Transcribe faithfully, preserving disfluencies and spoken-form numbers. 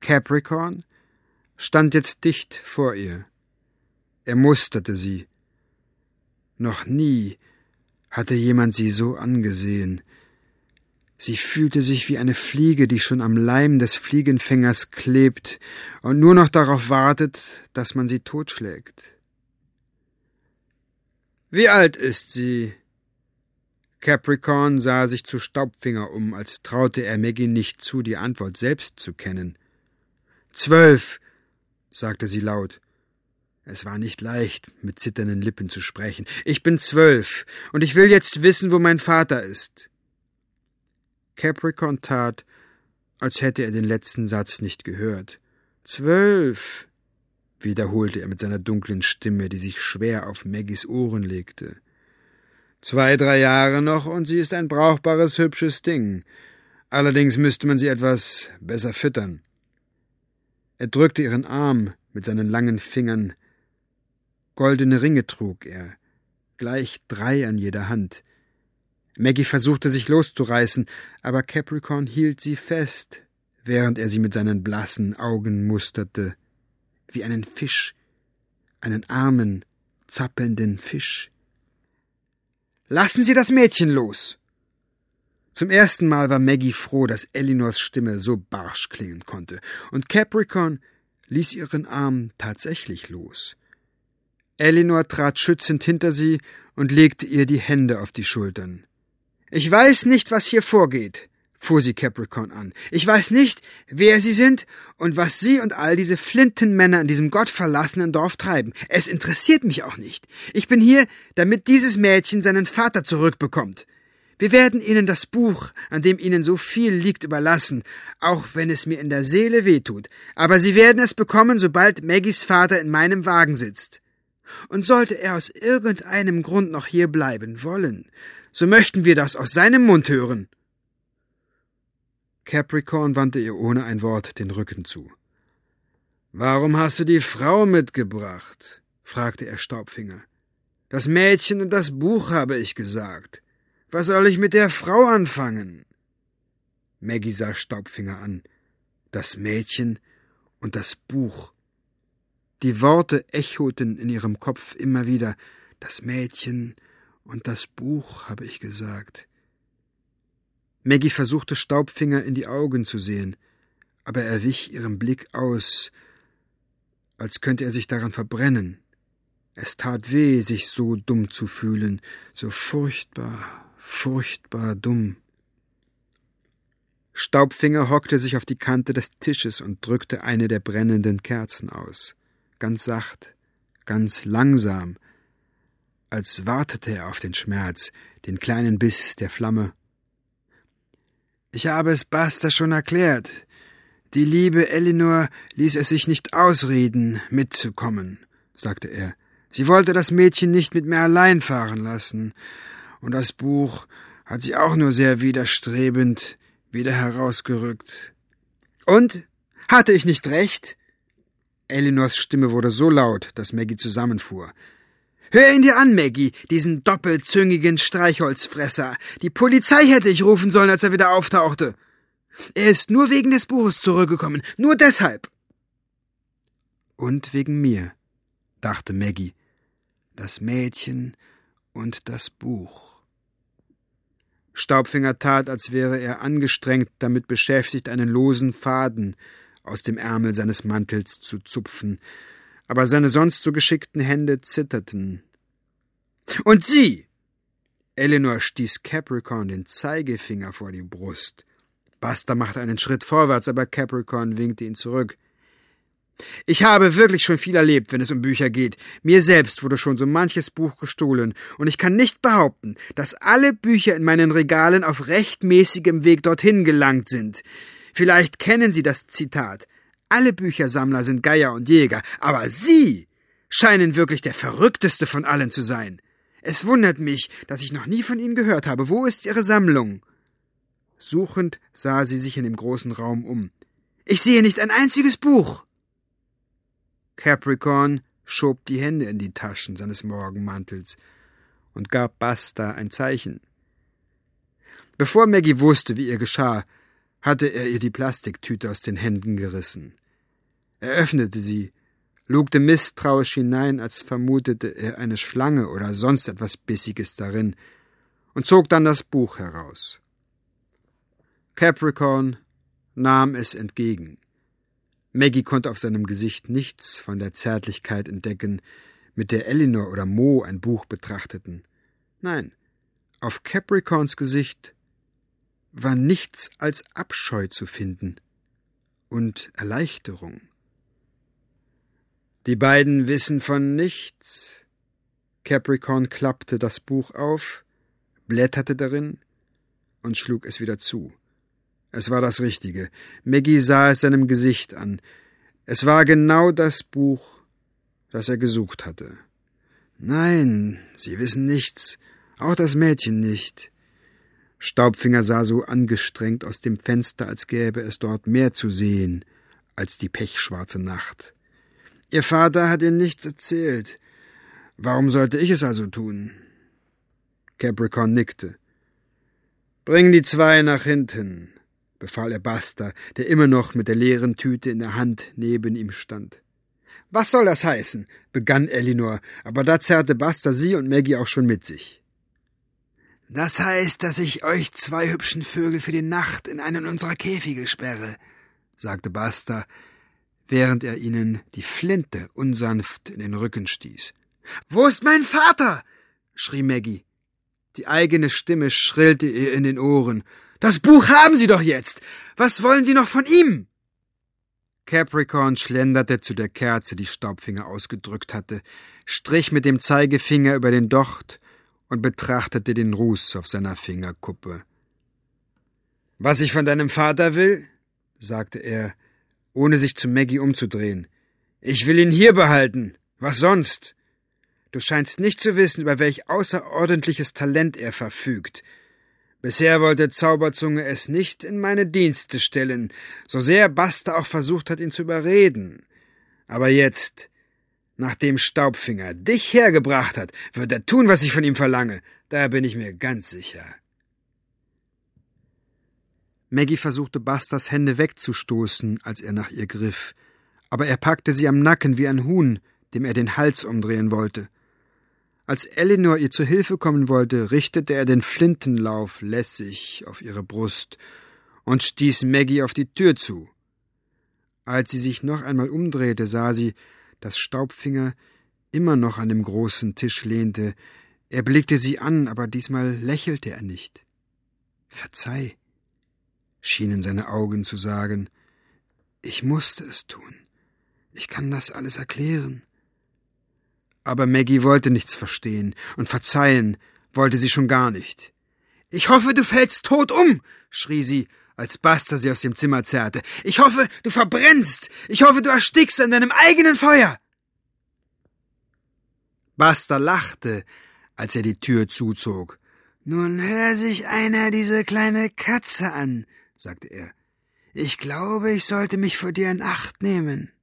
Capricorn stand jetzt dicht vor ihr. Er musterte sie. Noch nie hatte jemand sie so angesehen. Sie fühlte sich wie eine Fliege, die schon am Leim des Fliegenfängers klebt und nur noch darauf wartet, dass man sie totschlägt. »Wie alt ist sie?« Capricorn sah sich zu Staubfinger um, als traute er Maggie nicht zu, die Antwort selbst zu kennen. »Zwölf«, sagte sie laut. Es war nicht leicht, mit zitternden Lippen zu sprechen. »Ich bin zwölf, und ich will jetzt wissen, wo mein Vater ist.« Capricorn tat, als hätte er den letzten Satz nicht gehört. »Zwölf«, wiederholte er mit seiner dunklen Stimme, die sich schwer auf Maggies Ohren legte. »Zwei, drei Jahre noch, und sie ist ein brauchbares, hübsches Ding. Allerdings müsste man sie etwas besser füttern.« Er drückte ihren Arm mit seinen langen Fingern. Goldene Ringe trug er, gleich drei an jeder Hand. Maggie versuchte sich loszureißen, aber Capricorn hielt sie fest, während er sie mit seinen blassen Augen musterte, wie einen Fisch, einen armen, zappelnden Fisch. »Lassen Sie das Mädchen los!« Zum ersten Mal war Maggie froh, dass Elinors Stimme so barsch klingen konnte, und Capricorn ließ ihren Arm tatsächlich los. Elinor trat schützend hinter sie und legte ihr die Hände auf die Schultern. »Ich weiß nicht, was hier vorgeht«, fuhr sie Capricorn an. »Ich weiß nicht, wer Sie sind und was Sie und all diese Flintenmänner in diesem gottverlassenen Dorf treiben. Es interessiert mich auch nicht. Ich bin hier, damit dieses Mädchen seinen Vater zurückbekommt. Wir werden Ihnen das Buch, an dem Ihnen so viel liegt, überlassen, auch wenn es mir in der Seele wehtut. Aber Sie werden es bekommen, sobald Maggies Vater in meinem Wagen sitzt. Und sollte er aus irgendeinem Grund noch hier bleiben wollen, so möchten wir das aus seinem Mund hören.« Capricorn wandte ihr ohne ein Wort den Rücken zu. »Warum hast du die Frau mitgebracht?« fragte er Staubfinger. »Das Mädchen und das Buch, habe ich gesagt. Was soll ich mit der Frau anfangen?« Maggie sah Staubfinger an. Das Mädchen und das Buch. Die Worte echoten in ihrem Kopf immer wieder. »Das Mädchen und das Buch, habe ich gesagt.« Maggie versuchte Staubfinger in die Augen zu sehen, aber er wich ihrem Blick aus, als könnte er sich daran verbrennen. Es tat weh, sich so dumm zu fühlen, so furchtbar, furchtbar dumm. Staubfinger hockte sich auf die Kante des Tisches und drückte eine der brennenden Kerzen aus. Ganz sacht, ganz langsam, als wartete er auf den Schmerz, den kleinen Biss der Flamme. »Ich habe es Buster schon erklärt. Die liebe Elinor ließ es sich nicht ausreden, mitzukommen«, sagte er. »Sie wollte das Mädchen nicht mit mir allein fahren lassen. Und das Buch hat sie auch nur sehr widerstrebend wieder herausgerückt.« »Und? Hatte ich nicht recht?« Elinors Stimme wurde so laut, dass Maggie zusammenfuhr. »Hör ihn dir an, Maggie, diesen doppelzüngigen Streichholzfresser. Die Polizei hätte ich rufen sollen, als er wieder auftauchte. Er ist nur wegen des Buches zurückgekommen, nur deshalb.« »Und wegen mir«, dachte Maggie. »Das Mädchen und das Buch.« Staubfinger tat, als wäre er angestrengt damit beschäftigt, einen losen Faden aus dem Ärmel seines Mantels zu zupfen, aber seine sonst so geschickten Hände zitterten. »Und Sie!« Elinor stieß Capricorn den Zeigefinger vor die Brust. Buster machte einen Schritt vorwärts, aber Capricorn winkte ihn zurück. »Ich habe wirklich schon viel erlebt, wenn es um Bücher geht. Mir selbst wurde schon so manches Buch gestohlen, und ich kann nicht behaupten, dass alle Bücher in meinen Regalen auf rechtmäßigem Weg dorthin gelangt sind. Vielleicht kennen Sie das Zitat. Alle Büchersammler sind Geier und Jäger, aber Sie scheinen wirklich der Verrückteste von allen zu sein. Es wundert mich, dass ich noch nie von Ihnen gehört habe. Wo ist Ihre Sammlung?« Suchend sah sie sich in dem großen Raum um. »Ich sehe nicht ein einziges Buch!« Capricorn schob die Hände in die Taschen seines Morgenmantels und gab Buster ein Zeichen. Bevor Maggie wusste, wie ihr geschah, hatte er ihr die Plastiktüte aus den Händen gerissen. Er öffnete sie, lugte misstrauisch hinein, als vermutete er eine Schlange oder sonst etwas Bissiges darin, und zog dann das Buch heraus. Capricorn nahm es entgegen. Maggie konnte auf seinem Gesicht nichts von der Zärtlichkeit entdecken, mit der Elinor oder Mo ein Buch betrachteten. Nein, auf Capricorns Gesicht war nichts als Abscheu zu finden und Erleichterung. Die beiden wissen von nichts. Capricorn klappte das Buch auf, blätterte darin und schlug es wieder zu. Es war das Richtige. Maggie sah es seinem Gesicht an. Es war genau das Buch, das er gesucht hatte. »Nein, Sie wissen nichts, auch das Mädchen nicht.« Staubfinger sah so angestrengt aus dem Fenster, als gäbe es dort mehr zu sehen als die pechschwarze Nacht. »Ihr Vater hat Ihnen nichts erzählt. Warum sollte ich es also tun?« Capricorn nickte. »Bring die zwei nach hinten«, befahl er Buster, der immer noch mit der leeren Tüte in der Hand neben ihm stand. »Was soll das heißen?« begann Elinor, aber da zerrte Buster sie und Maggie auch schon mit sich. »Das heißt, dass ich euch zwei hübschen Vögel für die Nacht in einen unserer Käfige sperre«, sagte Buster, während er ihnen die Flinte unsanft in den Rücken stieß. »Wo ist mein Vater?« schrie Maggie. Die eigene Stimme schrillte ihr in den Ohren. »Das Buch haben Sie doch jetzt! Was wollen Sie noch von ihm?« Capricorn schlenderte zu der Kerze, die Staubfinger ausgedrückt hatte, strich mit dem Zeigefinger über den Docht und betrachtete den Ruß auf seiner Fingerkuppe. »Was ich von deinem Vater will?« sagte er, ohne sich zu Maggie umzudrehen. »Ich will ihn hier behalten. Was sonst? Du scheinst nicht zu wissen, über welch außerordentliches Talent er verfügt. Bisher wollte Zauberzunge es nicht in meine Dienste stellen, so sehr Buster auch versucht hat, ihn zu überreden. Aber jetzt, nachdem Staubfinger dich hergebracht hat, wird er tun, was ich von ihm verlange. Da bin ich mir ganz sicher.« Maggie versuchte, Busters Hände wegzustoßen, als er nach ihr griff, aber er packte sie am Nacken wie ein Huhn, dem er den Hals umdrehen wollte. Als Elinor ihr zu Hilfe kommen wollte, richtete er den Flintenlauf lässig auf ihre Brust und stieß Maggie auf die Tür zu. Als sie sich noch einmal umdrehte, sah sie, dass Staubfinger immer noch an dem großen Tisch lehnte. Er blickte sie an, aber diesmal lächelte er nicht. »Verzeih«, schienen seine Augen zu sagen. »Ich musste es tun. Ich kann das alles erklären.« Aber Maggie wollte nichts verstehen, und verzeihen wollte sie schon gar nicht. »Ich hoffe, du fällst tot um«, schrie sie, als Buster sie aus dem Zimmer zerrte. »Ich hoffe, du verbrennst. Ich hoffe, du erstickst an deinem eigenen Feuer.« Buster lachte, als er die Tür zuzog. »Nun hör sich einer diese kleine Katze an«, sagte er. »Ich glaube, ich sollte mich vor dir in Acht nehmen.«